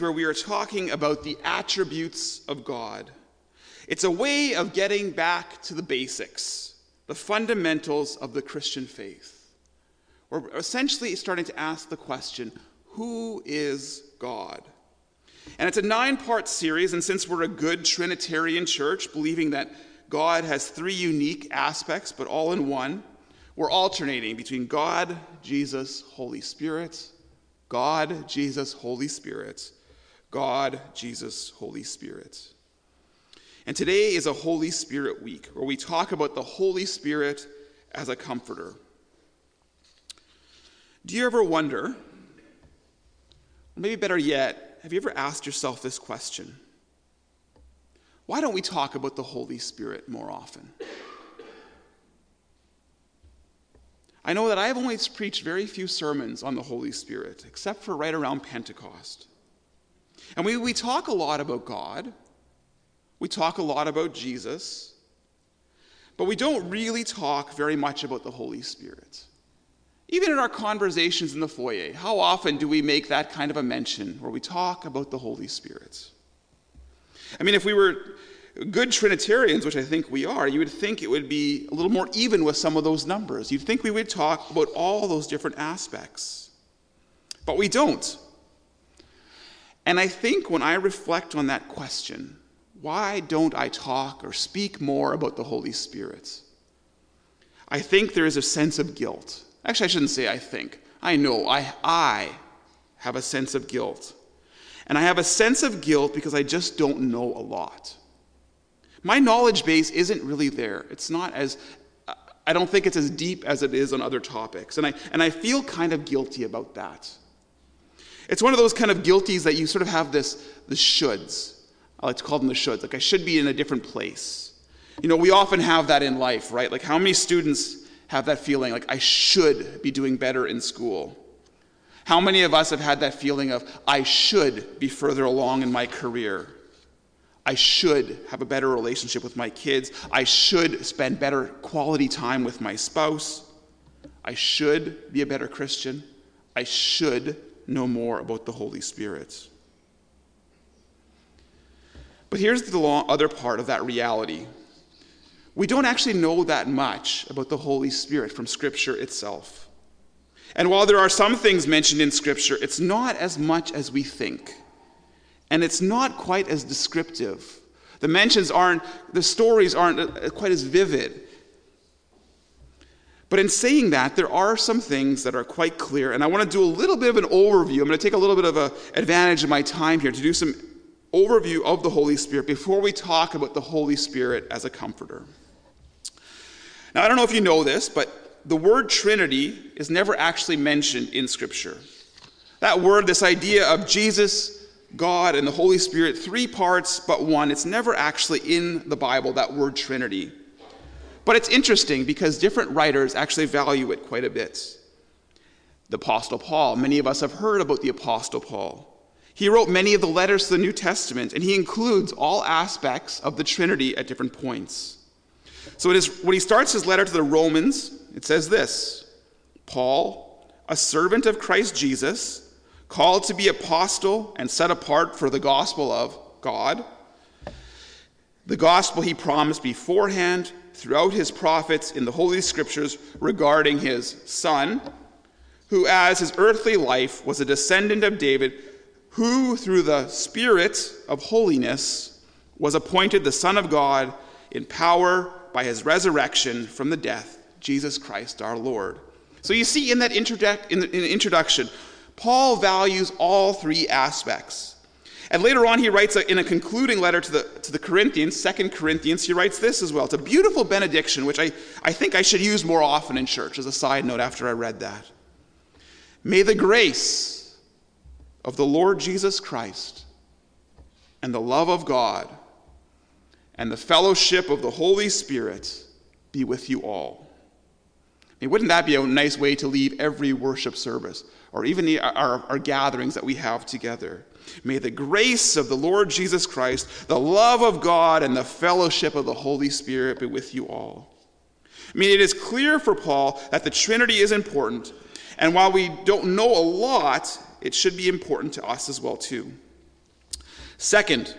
where we are talking about the attributes of God. It's a way of getting back to the basics, the fundamentals of the Christian faith. We're essentially starting to ask the question, who is God? And it's a 9-part series, and since we're a good Trinitarian church, believing that God has 3 unique aspects, but all in one, we're alternating between God, Jesus, Holy Spirit, God, Jesus, Holy Spirit, God, Jesus, Holy Spirit. And today is a Holy Spirit week, where we talk about the Holy Spirit as a comforter. Do you ever wonder, or maybe better yet, have you ever asked yourself this question? Why don't we talk about the Holy Spirit more often? I know that I have only preached very few sermons on the Holy Spirit, except for right around Pentecost. And we talk a lot about God. We talk a lot about Jesus. But we don't really talk very much about the Holy Spirit. Even in our conversations in the foyer, how often do we make that kind of a mention where we talk about the Holy Spirit? I mean, if we were good Trinitarians, which I think we are, you would think it would be a little more even with some of those numbers. You'd think we would talk about all those different aspects. But we don't. And I think when I reflect on that question, why don't I talk or speak more about the Holy Spirit? I think there is a sense of guilt. Actually, I shouldn't say I think. I know I have a sense of guilt. And I have a sense of guilt because I just don't know a lot. My knowledge base isn't really there. It's not as, I don't think it's as deep as it is on other topics. And I feel kind of guilty about that. It's one of those kind of guilties that you sort of have the shoulds. I like to call them the shoulds. Like, I should be in a different place. You know, we often have that in life, right? Like, how many students have that feeling, like, I should be doing better in school? How many of us have had that feeling of, I should be further along in my career? I should have a better relationship with my kids. I should spend better quality time with my spouse. I should be a better Christian. I should know more about the Holy Spirit. But here's the other part of that reality. We don't actually know that much about the Holy Spirit from Scripture itself. And while there are some things mentioned in Scripture, it's not as much as we think. And it's not quite as descriptive. The stories aren't quite as vivid. But in saying that, there are some things that are quite clear, and I want to do a little bit of an overview. I'm going to take a little bit of an advantage of my time here to do some overview of the Holy Spirit before we talk about the Holy Spirit as a comforter. Now, I don't know if you know this, but the word Trinity is never actually mentioned in Scripture. That word, this idea of Jesus, God, and the Holy Spirit, 3 parts but one, it's never actually in the Bible, that word Trinity. But it's interesting because different writers actually value it quite a bit. The Apostle Paul, many of us have heard about the Apostle Paul. He wrote many of the letters to the New Testament, and he includes all aspects of the Trinity at different points. So when he starts his letter to the Romans, it says this: Paul, a servant of Christ Jesus, called to be apostle and set apart for the gospel of God, the gospel he promised beforehand throughout his prophets in the Holy Scriptures regarding his Son, who as his earthly life was a descendant of David, who through the Spirit of holiness was appointed the Son of God in power by his resurrection from the death, Jesus Christ our Lord. So you see in that introduction, Paul values all 3 aspects. And later on he writes in a concluding letter to the Corinthians, 2 Corinthians, he writes this as well. It's a beautiful benediction, which I think I should use more often in church, as a side note after I read that. May the grace of the Lord Jesus Christ and the love of God and the fellowship of the Holy Spirit be with you all. I mean, wouldn't that be a nice way to leave every worship service, or even our gatherings that we have together? May the grace of the Lord Jesus Christ, the love of God, and the fellowship of the Holy Spirit be with you all. I mean, it is clear for Paul that the Trinity is important, and while we don't know a lot, it should be important to us as well too. Second,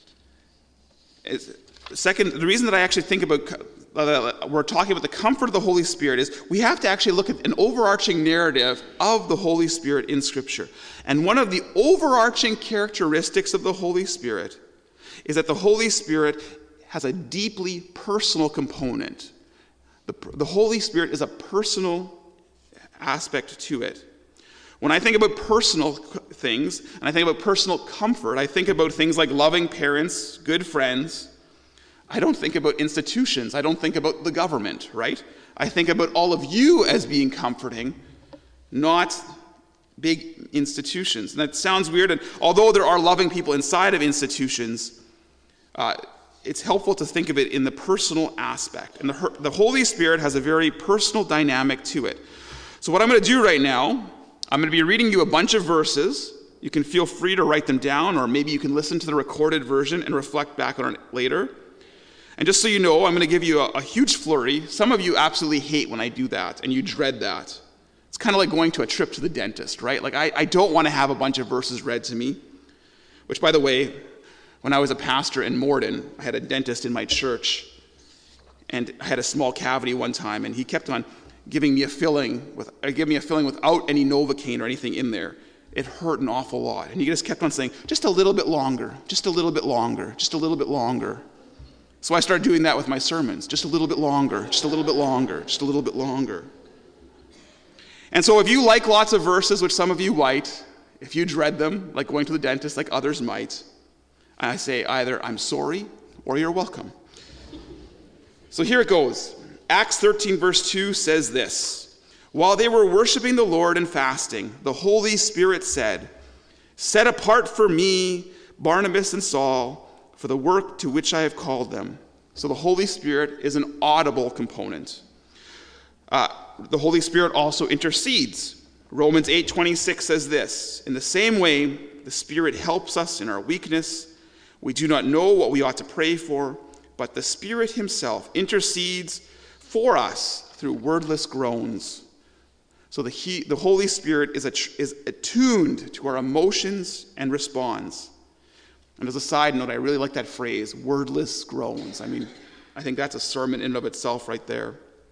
the reason that I actually think about, we're talking about the comfort of the Holy Spirit is we have to actually look at an overarching narrative of the Holy Spirit in Scripture. And one of the overarching characteristics of the Holy Spirit is that the Holy Spirit has a deeply personal component. The Holy Spirit is a personal aspect to it. When I think about personal things, and I think about personal comfort, I think about things like loving parents, good friends. I don't think about institutions. I don't think about the government, right? I think about all of you as being comforting, not big institutions. And that sounds weird, and although there are loving people inside of institutions, it's helpful to think of it in the personal aspect. And the Holy Spirit has a very personal dynamic to it. So what I'm going to do right now, I'm going to be reading you a bunch of verses. You can feel free to write them down, or maybe you can listen to the recorded version and reflect back on it later. And just so you know, I'm going to give you a huge flurry. Some of you absolutely hate when I do that, and you dread that. It's kind of like going to a trip to the dentist, right? Like, I don't want to have a bunch of verses read to me. Which, by the way, when I was a pastor in Morden, I had a dentist in my church, and I had a small cavity one time, and he kept on giving me a filling without any Novocaine or anything in there. It hurt an awful lot. And he just kept on saying, just a little bit longer, just a little bit longer, just a little bit longer. So I started doing that with my sermons. Just a little bit longer, just a little bit longer, just a little bit longer. And so if you like lots of verses, which some of you might, if you dread them, like going to the dentist, like others might, I say either I'm sorry or you're welcome. So here it goes. Acts 13 verse 2 says this: While they were worshiping the Lord and fasting, the Holy Spirit said, Set apart for me Barnabas and Saul for the work to which I have called them. So the Holy Spirit is an audible component. The Holy Spirit also intercedes. Romans 8:26 says this: In the same way, the Spirit helps us in our weakness. We do not know what we ought to pray for, but the Spirit himself intercedes for us through wordless groans. So the Holy Spirit is attuned to our emotions and responds. And as a side note, I really like that phrase, wordless groans. I mean, I think that's a sermon in and of itself right there.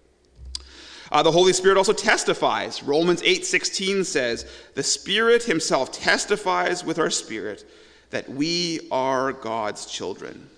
The Holy Spirit also testifies. Romans 8:16 says, The Spirit himself testifies with our spirit that we are God's children.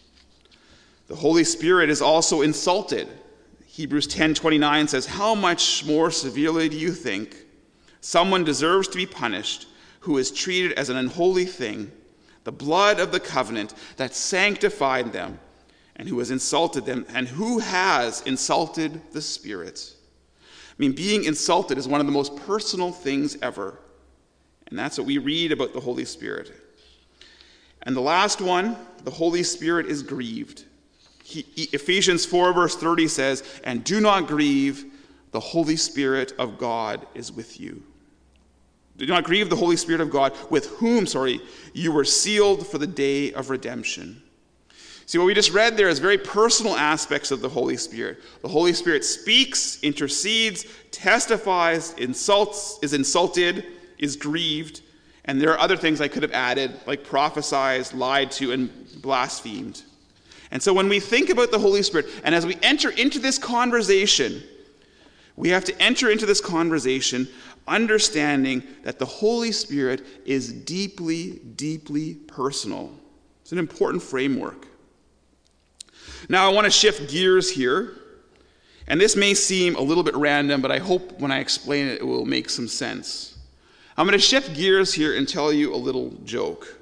The Holy Spirit is also insulted. Hebrews 10:29 says, How much more severely do you think someone deserves to be punished who is treated as an unholy thing, the blood of the covenant that sanctified them, and who has insulted them, and who has insulted the Spirit? I mean, being insulted is one of the most personal things ever. And that's what we read about the Holy Spirit. And the last one, the Holy Spirit is grieved. Ephesians 4 verse 30 says, And do not grieve, the Holy Spirit of God is with you. Do not grieve the Holy Spirit of God, with whom, you were sealed for the day of redemption. See, what we just read there is very personal aspects of the Holy Spirit. The Holy Spirit speaks, intercedes, testifies, is insulted, is grieved, and there are other things I could have added, like prophesied, lied to, and blasphemed. And so when we think about the Holy Spirit, and as we enter into this conversation, we have to enter into this conversation understanding that the Holy Spirit is deeply, deeply personal. It's an important framework. Now I want to shift gears here, and this may seem a little bit random, but I hope when I explain it, it will make some sense. I'm going to shift gears here and tell you a little joke.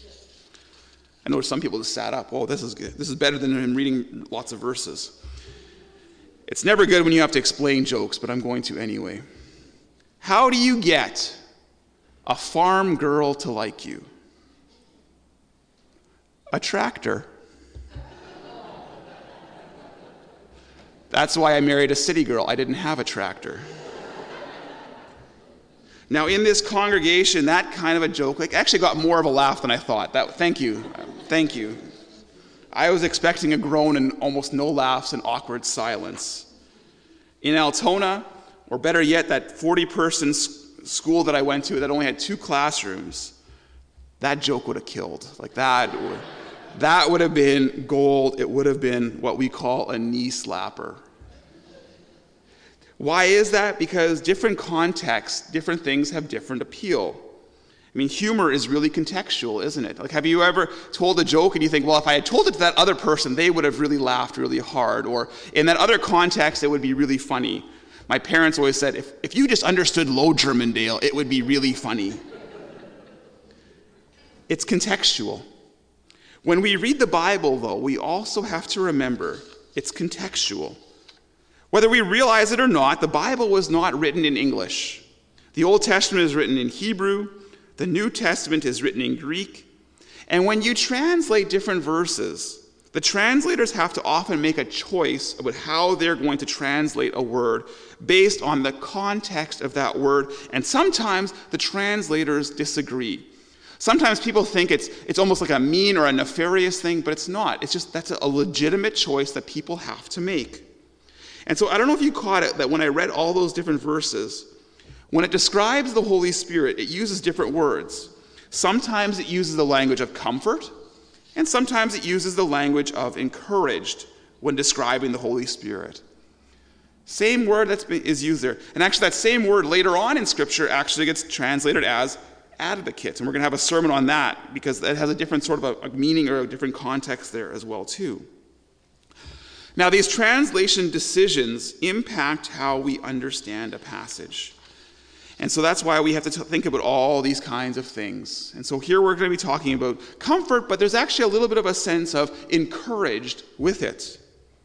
I know some people just sat up. Oh, this is good. This is better than him reading lots of verses. It's never good when you have to explain jokes, but I'm going to anyway. How do you get a farm girl to like you? A tractor. That's why I married a city girl. I didn't have a tractor. Now, in this congregation, that kind of a joke actually got more of a laugh than I thought. Thank you. I was expecting a groan and almost no laughs and awkward silence. In Altona, or better yet, that 40-person school that I went to that only had 2 classrooms, that joke would have killed. Like that would have been gold. It would have been what we call a knee slapper. Why is that? Because different contexts, different things have different appeal. I mean, humor is really contextual, isn't it? Like, have you ever told a joke and you think, well, if I had told it to that other person, they would have really laughed really hard, or in that other context, it would be really funny. My parents always said, if you just understood Low Germandale, it would be really funny. It's contextual. When we read the Bible, though, we also have to remember it's contextual. Whether we realize it or not, the Bible was not written in English. The Old Testament is written in Hebrew. The New Testament is written in Greek. And when you translate different verses, the translators have to often make a choice about how they're going to translate a word based on the context of that word. And sometimes the translators disagree. Sometimes people think it's almost like a mean or a nefarious thing, but it's not. It's just that's a legitimate choice that people have to make. And so I don't know if you caught it, that when I read all those different verses, when it describes the Holy Spirit, it uses different words. Sometimes it uses the language of comfort, and sometimes it uses the language of encouraged when describing the Holy Spirit. Same word is used there. And actually that same word later on in Scripture actually gets translated as advocate. And we're going to have a sermon on that because that has a different sort of a meaning or a different context there as well too. Now, these translation decisions impact how we understand a passage. And so that's why we have to think about all these kinds of things. And so here we're going to be talking about comfort, but there's actually a little bit of a sense of encouraged with it.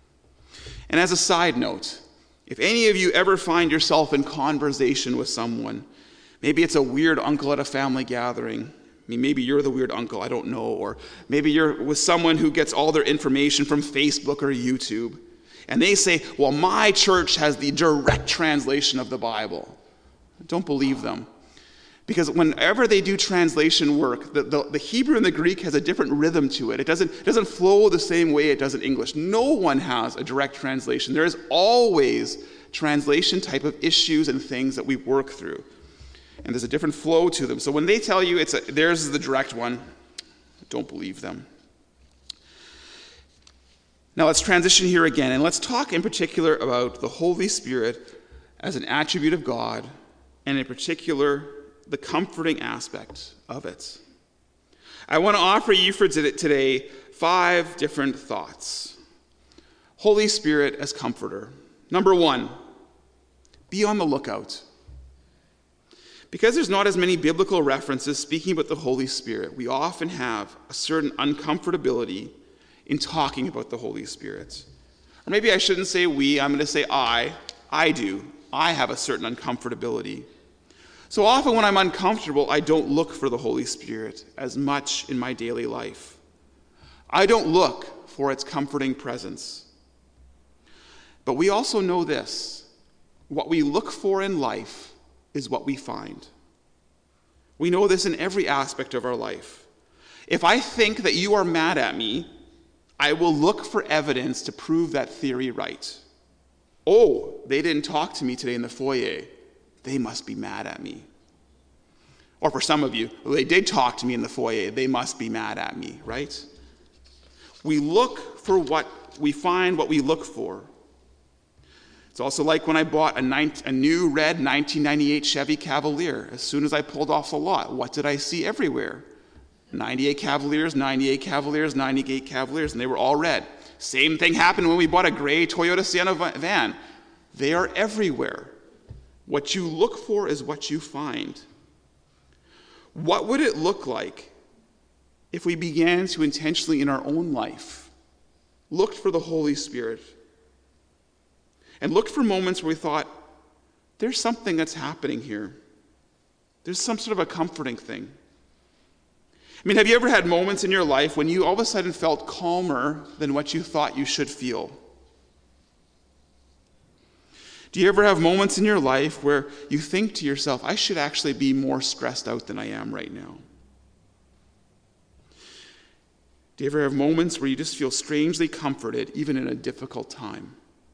And as a side note, if any of you ever find yourself in conversation with someone, maybe it's a weird uncle at a family gathering. I mean, maybe you're the weird uncle, I don't know. Or maybe you're with someone who gets all their information from Facebook or YouTube. And they say, well, my church has the direct translation of the Bible. Don't believe them. Because whenever they do translation work, the Hebrew and the Greek has a different rhythm to it. It doesn't flow the same way it does in English. No one has a direct translation. There is always translation type of issues and things that we work through. And there's a different flow to them. So when they tell you theirs is the direct one, don't believe them. Now let's transition here again, and let's talk in particular about the Holy Spirit as an attribute of God, and in particular, the comforting aspect of it. I want to offer you for today 5 different thoughts. Holy Spirit as comforter. Number 1, be on the lookout. Because there's not as many biblical references speaking about the Holy Spirit, we often have a certain uncomfortability in talking about the Holy Spirit. Or maybe I shouldn't say we, I'm going to say I do. I have a certain uncomfortability. So often when I'm uncomfortable, I don't look for the Holy Spirit as much in my daily life. I don't look for its comforting presence. But we also know this: what we look for in life is what we find. We know this in every aspect of our life. If I think that you are mad at me, I will look for evidence to prove that theory right. Oh, they didn't talk to me today in the foyer. They must be mad at me. Or for some of you, well, they did talk to me in the foyer. They must be mad at me, right? We look for what we find, what we look for. It's also like when I bought a new red 1998 Chevy Cavalier. As soon as I pulled off the lot, what did I see everywhere? 98 Cavaliers, 98 Cavaliers, 98 Cavaliers, and they were all red. Same thing happened when we bought a gray Toyota Sienna van. They are everywhere. What you look for is what you find. What would it look like if we began to intentionally in our own life look for the Holy Spirit and look for moments where we thought, there's something that's happening here. There's some sort of a comforting thing. I mean, have you ever had moments in your life when you all of a sudden felt calmer than what you thought you should feel? Do you ever have moments in your life where you think to yourself, I should actually be more stressed out than I am right now? Do you ever have moments where you just feel strangely comforted, even in a difficult time?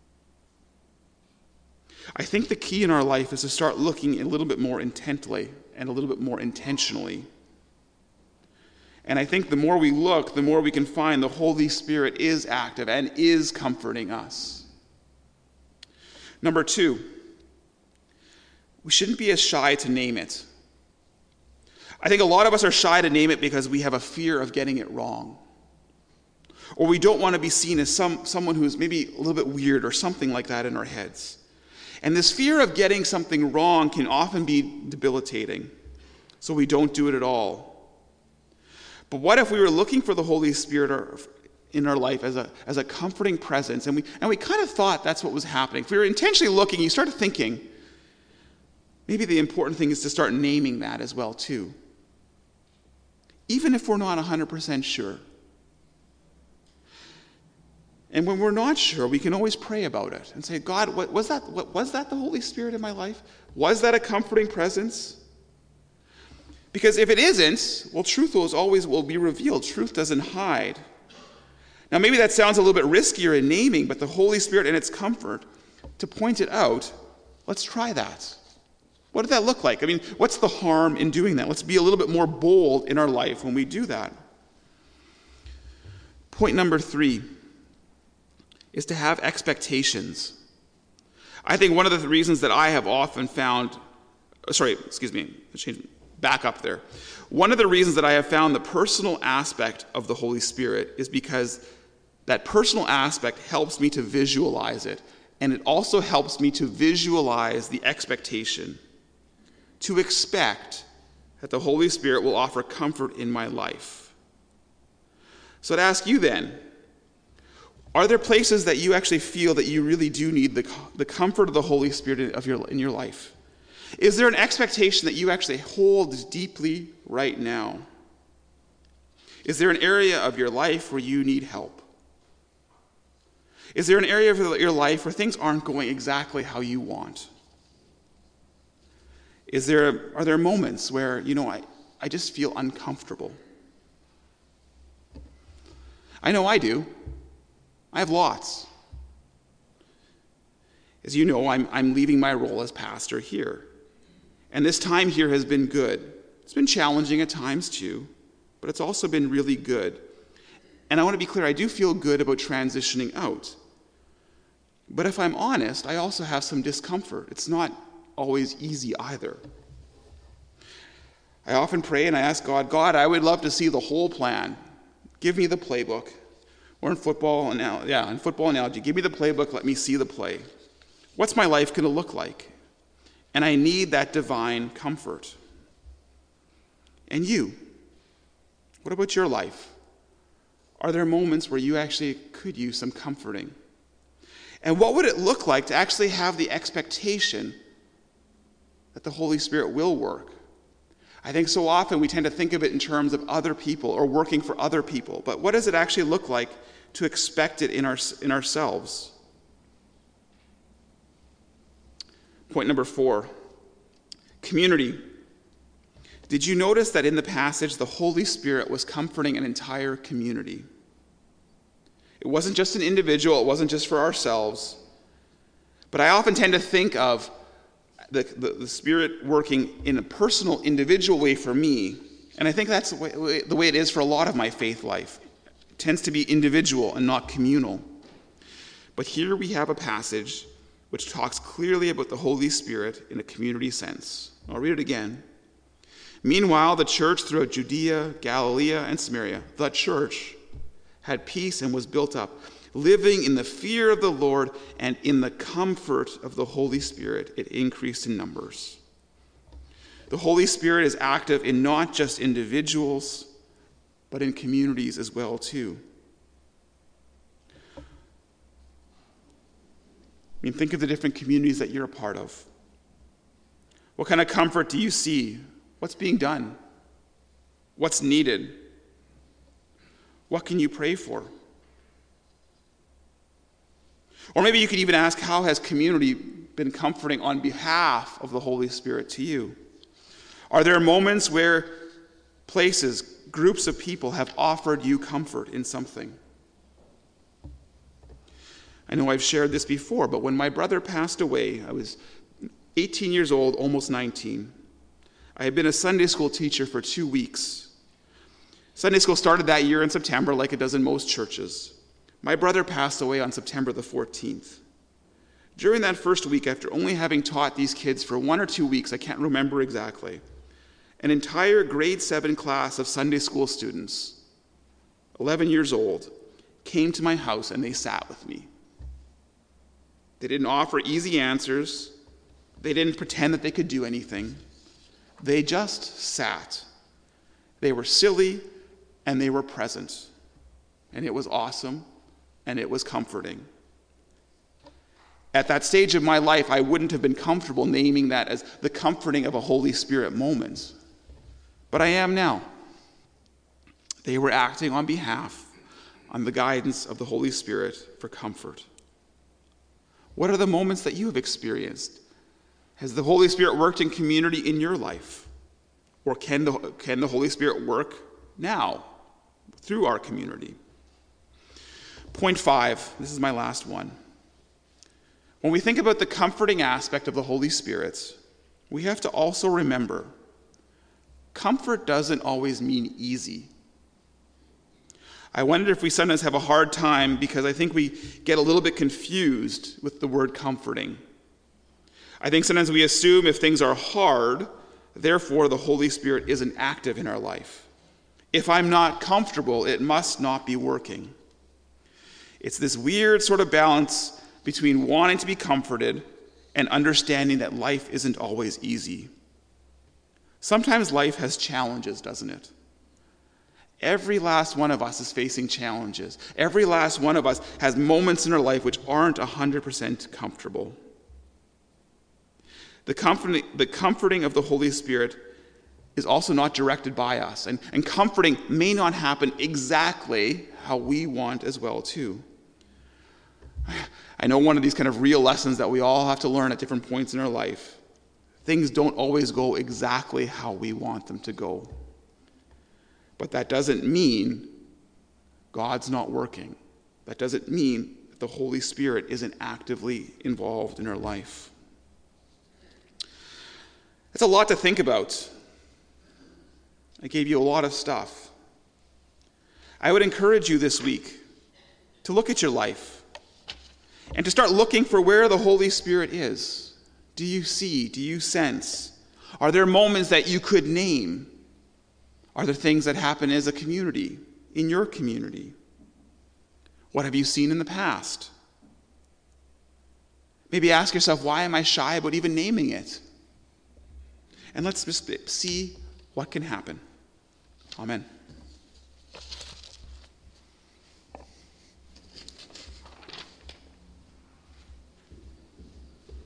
I think the key in our life is to start looking a little bit more intently and a little bit more intentionally. And I think the more we look, the more we can find the Holy Spirit is active and is comforting us. Number 2, we shouldn't be as shy to name it. I think a lot of us are shy to name it because we have a fear of getting it wrong. Or we don't want to be seen as someone who's maybe a little bit weird or something like that in our heads. And this fear of getting something wrong can often be debilitating. So we don't do it at all. But what if we were looking for the Holy Spirit in our life as a comforting presence, and we kind of thought that's what was happening? If we were intentionally looking, you started thinking, maybe the important thing is to start naming that as well too. Even if we're not 100% sure. And when we're not sure, we can always pray about it and say, God, was that the Holy Spirit in my life? Was that a comforting presence? Because if it isn't, well, truth will be revealed. Truth doesn't hide. Now, maybe that sounds a little bit riskier in naming, but the Holy Spirit and its comfort, to point it out, let's try that. What did that look like? I mean, what's the harm in doing that? Let's be a little bit more bold in our life when we do that. Point number 3 is to have expectations. I think one of the reasons that I have often found, back up there. One of the reasons that I have found the personal aspect of the Holy Spirit is because that personal aspect helps me to visualize it, and it also helps me to visualize the expectation, to expect that the Holy Spirit will offer comfort in my life. So I'd ask you then, are there places that you actually feel that you really do need the comfort of the Holy Spirit in your life? Is there an expectation that you actually hold deeply right now? Is there an area of your life where you need help? Is there an area of your life where things aren't going exactly how you want? Are there moments where, I just feel uncomfortable? I know I do. I have lots. As you know, I'm leaving my role as pastor here. And this time here has been good. It's been challenging at times too, but it's also been really good. And I want to be clear, I do feel good about transitioning out. But if I'm honest, I also have some discomfort. It's not always easy either. I often pray and I ask God, I would love to see the whole plan. Give me the playbook. Or in football analogy, give me the playbook, let me see the play. What's my life going to look like? And I need that divine comfort. And you, what about your life? Are there moments where you actually could use some comforting? And what would it look like to actually have the expectation that the Holy Spirit will work? I think so often we tend to think of it in terms of other people or working for other people. But what does it actually look like to expect it in ourselves? Point number 4, community. Did you notice that in the passage, the Holy Spirit was comforting an entire community? It wasn't just an individual, it wasn't just for ourselves. But I often tend to think of the Spirit working in a personal, individual way for me, and I think that's the way it is for a lot of my faith life. It tends to be individual and not communal. But here we have a passage which talks clearly about the Holy Spirit in a community sense. I'll read it again. Meanwhile, the church throughout Judea, Galilee, and Samaria, the church, had peace and was built up, living in the fear of the Lord and in the comfort of the Holy Spirit. It increased in numbers. The Holy Spirit is active in not just individuals, but in communities as well, too. I mean, think of the different communities that you're a part of. What kind of comfort do you see? What's being done? What's needed? What can you pray for? Or maybe you could even ask, how has community been comforting on behalf of the Holy Spirit to you? Are there moments where places, groups of people have offered you comfort in something? I know I've shared this before, but when my brother passed away, I was 18 years old, almost 19. I had been a Sunday school teacher for 2 weeks. Sunday school started that year in September like it does in most churches. My brother passed away on September the 14th. During that first week, after only having taught these kids for 1 or 2 weeks, I can't remember exactly, an entire grade 7 class of Sunday school students, 11 years old, came to my house and they sat with me. They didn't offer easy answers. They didn't pretend that they could do anything. They just sat. They were silly and they were present. And it was awesome and it was comforting. At that stage of my life, I wouldn't have been comfortable naming that as the comforting of a Holy Spirit moment. But I am now. They were acting on behalf, on the guidance of the Holy Spirit for comfort. What are the moments that you have experienced? Has the Holy Spirit worked in community in your life? Or can the Holy Spirit work now through our community? Point 5, this is my last one. When we think about the comforting aspect of the Holy Spirit, we have to also remember comfort doesn't always mean easy. I wonder if we sometimes have a hard time because I think we get a little bit confused with the word comforting. I think sometimes we assume if things are hard, therefore the Holy Spirit isn't active in our life. If I'm not comfortable, it must not be working. It's this weird sort of balance between wanting to be comforted and understanding that life isn't always easy. Sometimes life has challenges, doesn't it? Every last one of us is facing challenges. Every last one of us has moments in our life which aren't 100% comfortable. The comforting of the Holy Spirit is also not directed by us, and comforting may not happen exactly how we want as well, too. I know one of these kind of real lessons that we all have to learn at different points in our life. Things don't always go exactly how we want them to go. But that doesn't mean God's not working. That doesn't mean that the Holy Spirit isn't actively involved in our life. It's a lot to think about. I gave you a lot of stuff. I would encourage you this week to look at your life and to start looking for where the Holy Spirit is. Do you see? Do you sense? Are there moments that you could name? Are there things that happen as a community, in your community? What have you seen in the past? Maybe ask yourself, why am I shy about even naming it? And let's just see what can happen. Amen.